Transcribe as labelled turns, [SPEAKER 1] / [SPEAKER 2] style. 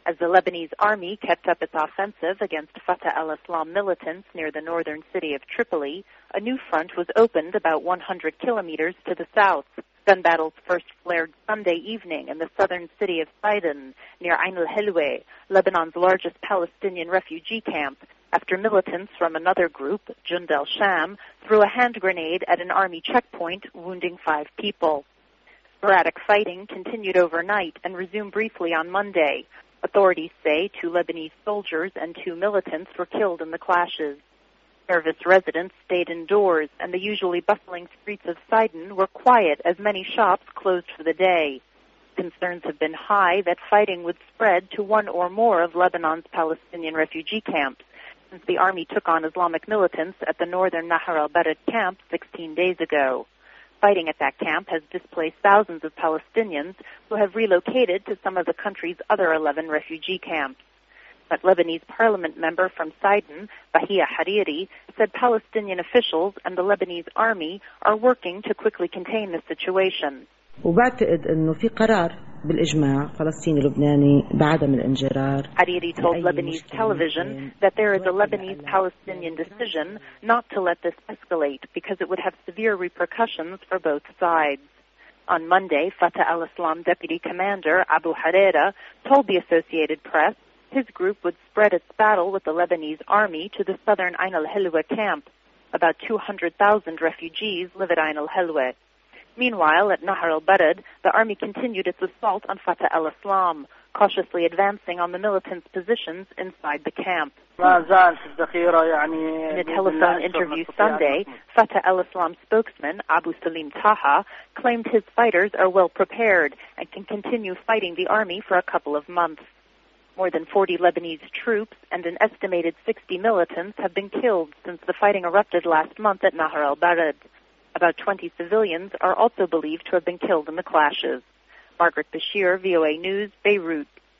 [SPEAKER 1] As the Lebanese army kept up its offensive against Fatah al-Islam militants near the northern city of Tripoli, a new front was opened about 100 kilometers to the south. Gun battles first flared Sunday evening in the southern city of Sidon, near Ain al-Hilwa, Lebanon's largest Palestinian refugee camp, after militants from another group, Jund al-Sham, threw a hand grenade at an army checkpoint, wounding 5 people. Sporadic fighting continued overnight and resumed briefly on Monday. Authorities say 2 Lebanese soldiers and 2 militants were killed in the clashes. Nervous residents stayed indoors, and the usually bustling streets of Sidon were quiet as many shops closed for the day. Concerns have been high that fighting would spread to one or more of Lebanon's Palestinian refugee camps, since the army took on Islamic militants at the northern Nahar al-Bared camp 16 days ago. Fighting at that camp has displaced thousands of Palestinians who have relocated to some of the country's other 11 refugee camps. But Lebanese parliament member from Sidon, Bahia Hariri, said Palestinian officials and the Lebanese army are working to quickly contain the situation.
[SPEAKER 2] وبعتقد انه في قرار بالاجماع فلسطيني لبناني بعدم الانجرار.
[SPEAKER 1] Hariri told Lebanese television that there is a Lebanese-Palestinian decision not to let this escalate because it would have severe repercussions for both sides. On Monday, Fatah al-Islam deputy commander Abu Harera told the Associated Press his group would spread its battle with the Lebanese army to the southern Ain al-Hilwa camp. About 200,000 refugees live at Ain al-Hilwa. Meanwhile, at Nahar al-Bared, the army continued its assault on Fatah al-Islam, cautiously advancing on the militants' positions inside the camp. In a telephone interview Sunday, Fatah al-Islam spokesman Abu Salim Taha claimed his fighters are well prepared and can continue fighting the army for a couple of months. More than 40 Lebanese troops and an estimated 60 militants have been killed since the fighting erupted last month at Nahar al-Bared. About 20 civilians are also believed to have been killed in the clashes. Margaret Bashir, VOA News, Beirut.